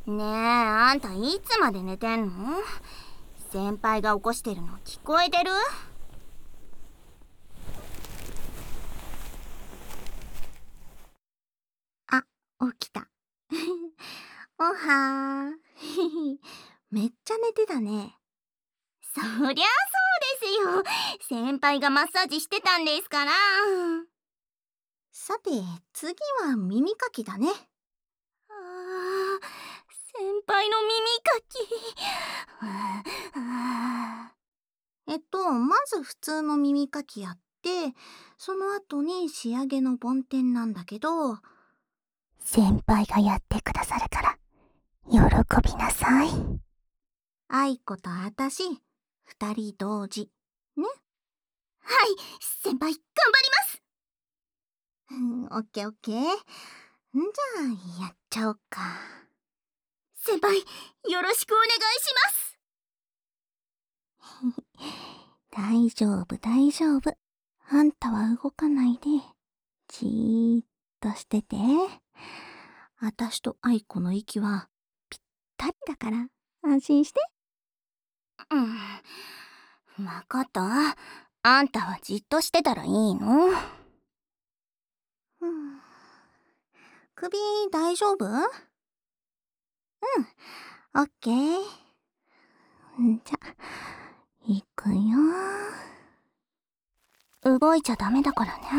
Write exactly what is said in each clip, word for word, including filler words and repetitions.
ねえ、あんたいつまで寝てんの？先輩が起こしてるの聞こえてる？ あ、起きた。おはー。めっちゃ寝てたね。 そりゃそうですよ。先輩がマッサージしてたんですから。 さて、次は耳かきだね。 あー、先輩の耳かき。あえっと、まず普通の耳かきやって、その後に仕上げの梵天なんだけど、 先輩がやってくださるから喜びなさい。 愛子とあたし、二人同時。ね。 はい、先輩頑張ります。 オッケーオッケー。んじゃあ、やっちゃおうか。 先輩、よろしくお願いします。 大丈夫大丈夫。あんたは動かないで、じーっとしてて。あたしと愛子の息はぴったりだから安心して。 うん、わかった。あんたはじっとしてたらいいの？ うん、首大丈夫？うん、オッケー。じゃ、行くよ。 動いちゃダメだからね。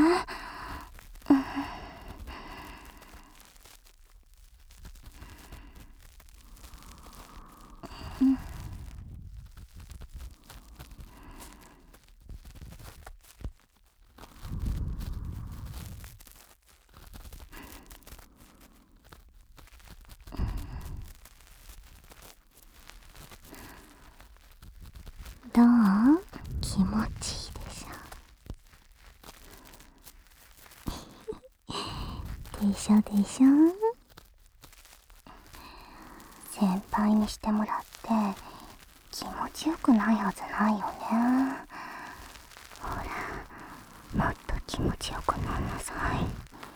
どう？気持ちいいでしょ？でしょでしょ？ 先輩にしてもらって気持ちよくないはずないよね。ほら、もっと気持ちよくなんなさい。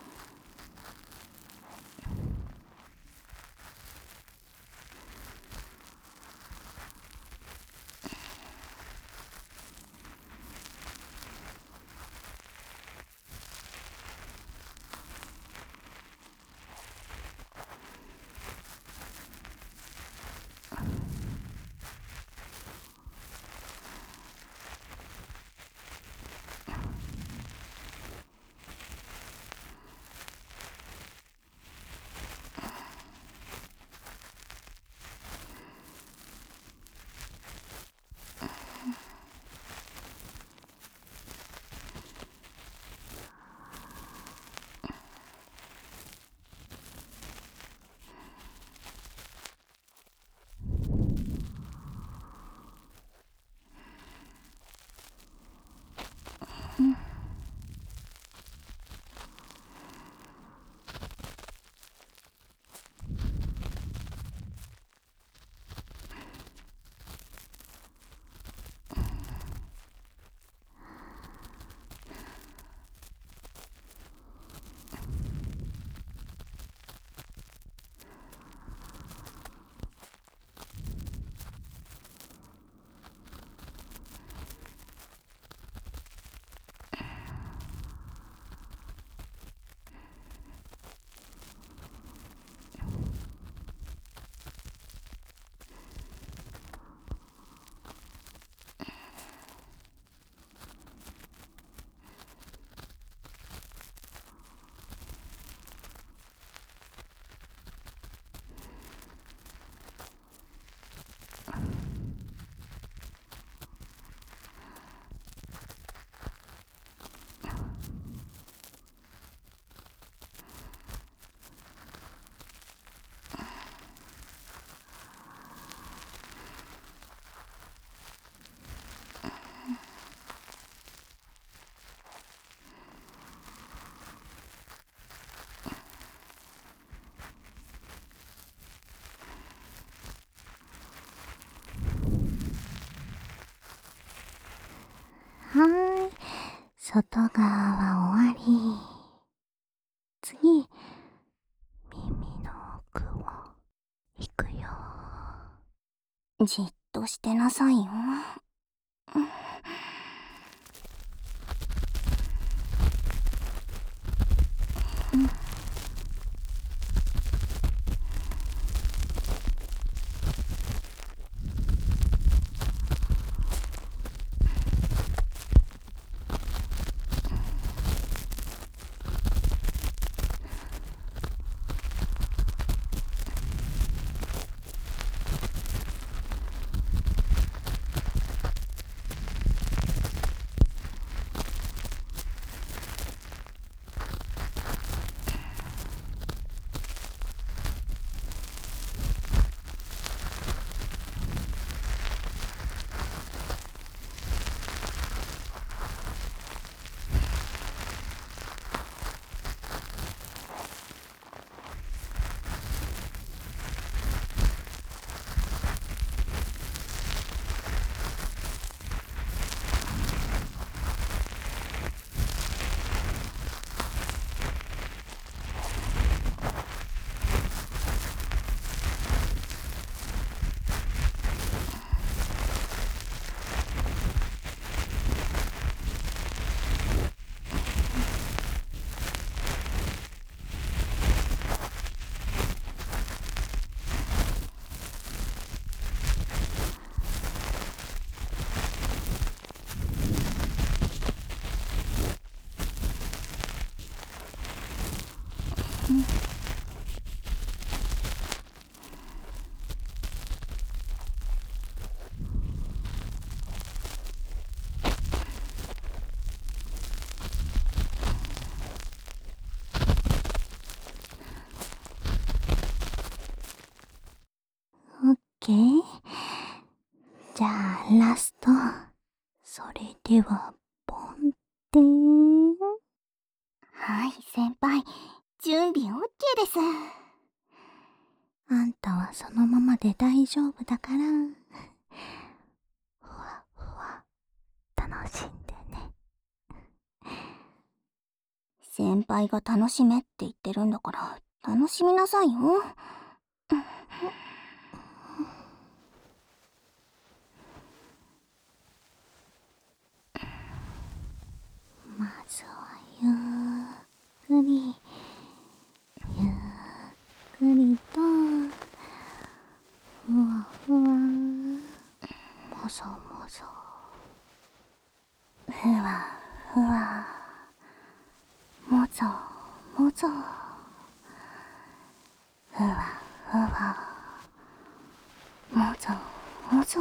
はーい。外側は終わり。次、耳の奥を行くじっとしてなさいよ。 オッケー。じゃあラスト。それではポンってー。 はい、先輩。準備 オーケー です。 あんたはそのままで大丈夫だから、ふわふわ楽しんでね。 先輩が楽しめって言ってるんだから楽しみなさいよ。 まずはゆっくりゆっくりとふわふわもそもそふわふわもぞもぞふわふわもぞもぞ。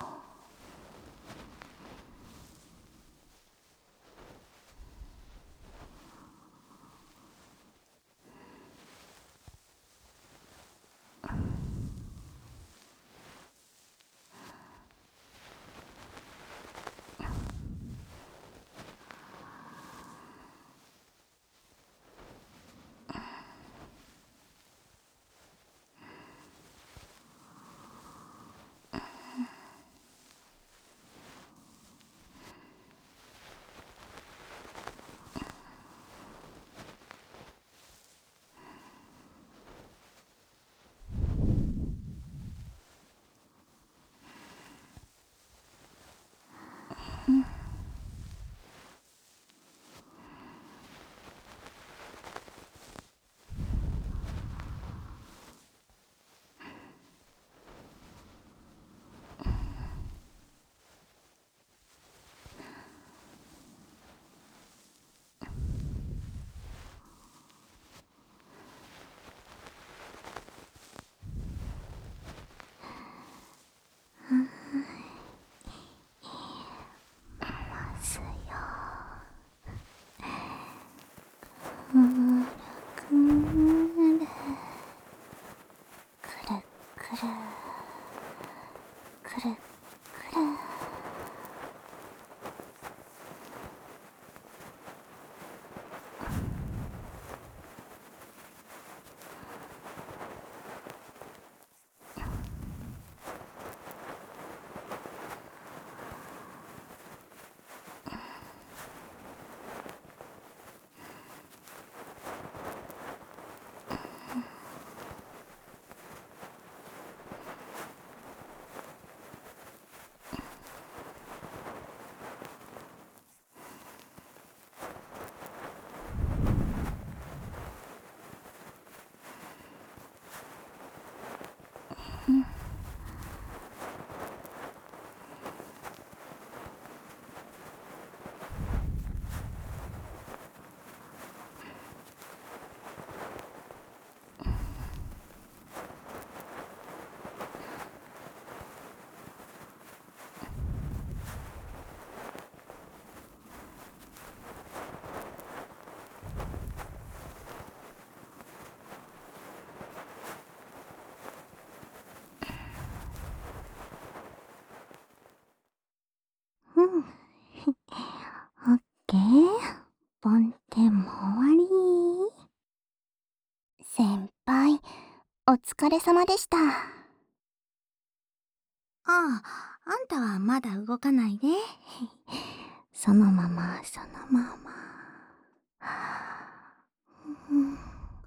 ますよ。くるくるくるくるくるくる。 うん。オッケー。梵天も終わり。 先輩、お疲れ様でした。 ああ、あんたはまだ動かないで。そのまま、そのまま。うん、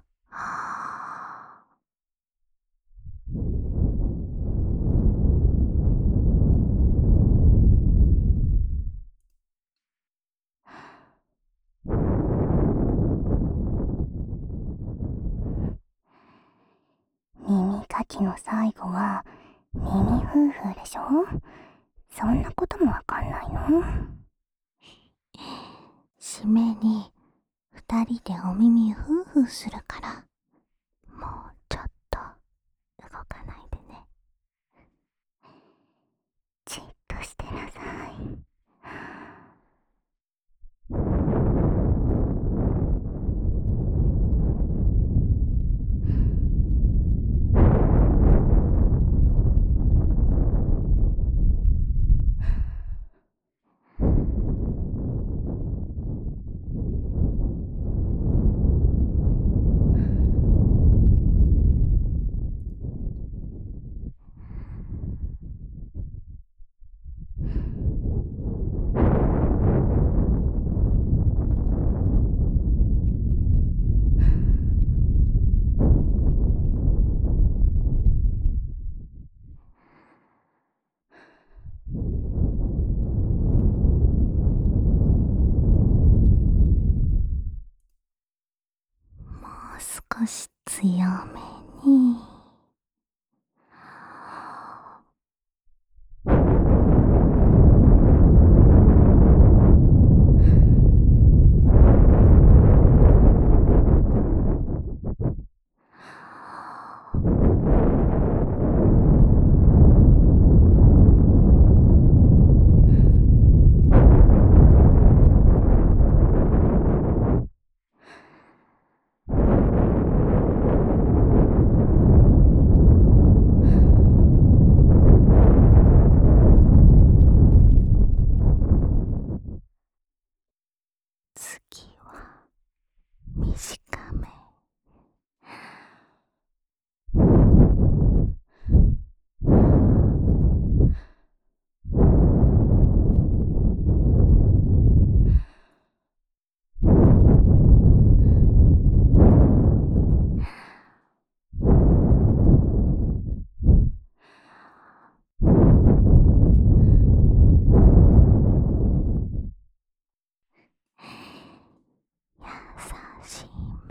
耳かきの最後は耳フーフーでしょ？そんなこともわかんないの？ 締めに二人でお耳フーフーするから、もうちょっと動かないでね。 じっとしてなさい。 もう少し強めに。次は短め。優しめ。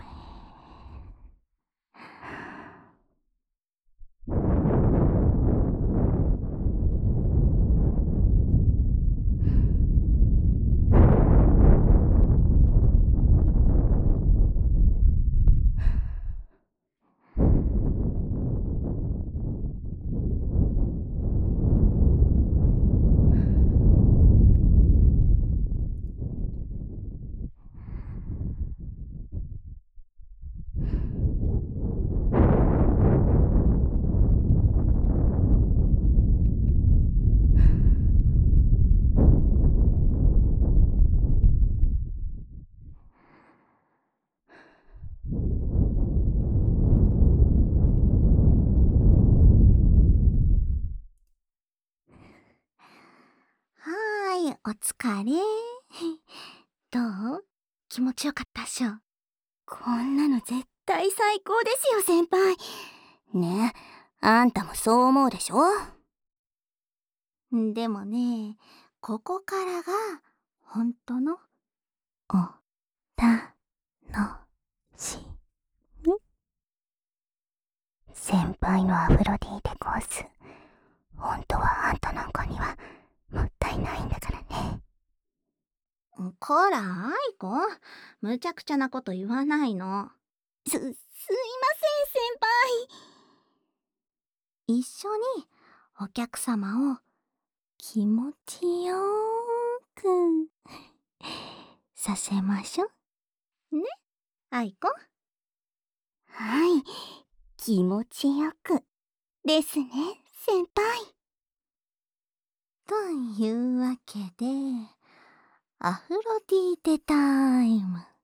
はーい、お疲れ。どう？気持ちよかったっしょ？ こんなの絶対最高ですよ、先輩。ねえ、あんたもそう思うでしょ？ でもね、ここからが本当のおたのしみ。 先輩のアフロディーテコース、本当はあんたなんかにはもったいないんだからね。 こら、愛子、むちゃくちゃなこと言わないの。 す、すいません、先輩。 一緒にお客様を気持ちよーくさせましょ。ね、愛子。 はい、気持ちよくですね、先輩。 というわけで、アフロディーテタイム。